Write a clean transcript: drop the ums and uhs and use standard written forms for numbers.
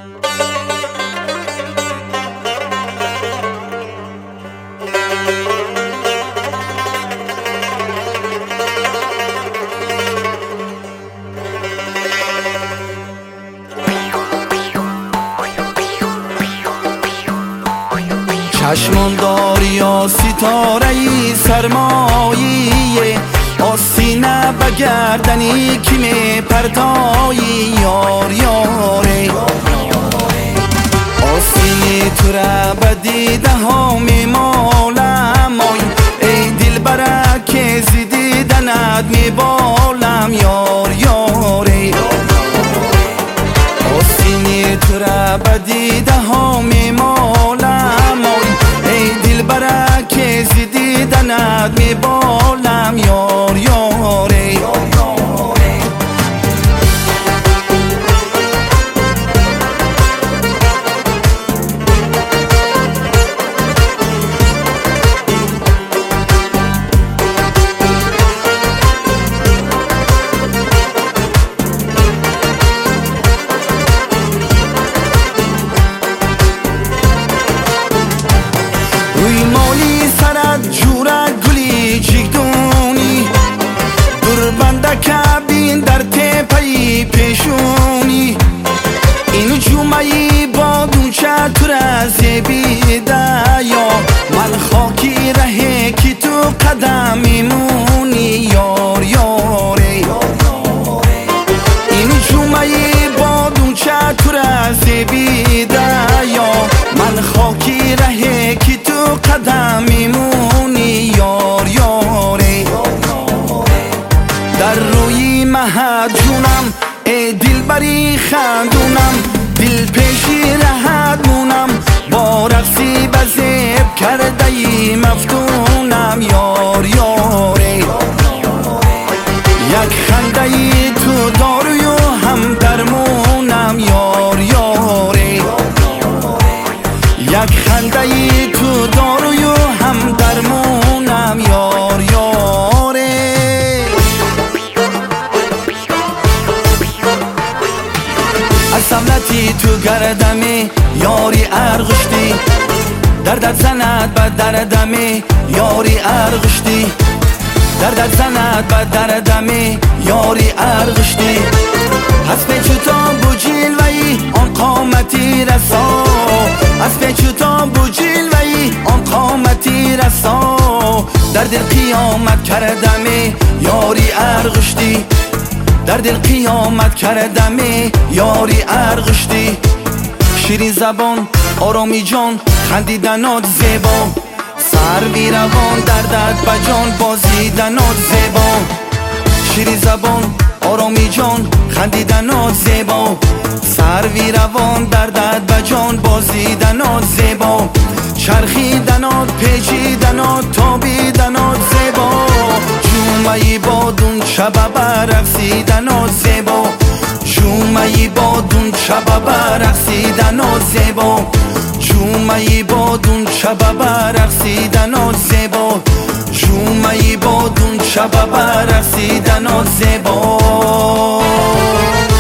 چشمان داری یا ستاره‌ای سرماییه، آستینه بگردنی کی می پرتایی یار یاره. آستینی تو را بدیده ها می مالم، ای دل برکه زدیدنت می بالم یار یاره. آستینی تو را بدیده ها می مالم، ای دل برکه زدیدنت می بالم یار یاره. روی مالی سرت جوره گلی جیگدونی، دور بنده کبین در تپهی پیشونی. این جمعی با دونچه تو را زیبیده یا من خاکی رهی که تو قدم میمونی یار یاره. این جمعی با دونچه تو را زیبیده یا من خاکی رهی که تو قدم میمونی یار یاره. در روی مهد جونم ای دل بری خندونم، دل پیشی رهد مونم، با رقصی بزیب کرده ای مفتونم یار یاره. یک خنده ای تو داروی و هم درمونم یار یاره. یک خنده ای تو داروی و هم درمونم یار یاره. از سملتی تو گردمی یاری ارغشتی، دردت زند بد دردمی یاری ارغشتی، دردت زند بد دردمی یاری ارغشتی. حسب چوتان بو جلوهی آن قامتی رسا، حسب چوتان بو جلوهی آن قامتی رسا. در دل قیامت کردمی یاری ارغشتی، در دل قیامت کردمی یاری ارغشتی. شیرین زبان آرامی جان خندیدنات زیبا، سروی روان دردت بجان بازیدنات زیبا. شیرین زبان آرامی جان خندیدنات زیبا، سروی روان دردت بجان بازیدنات زیبا. چرخیدنات پیچیدنات تابیدنات زیبا، جومهی بادون شب برقصیدنات زیبا، جومهی بادون شب برقصیدنات زیبا، جومهی بادون شب برقصیدنات زیبا، جومهی بادون شب برقصیدنات زیبا.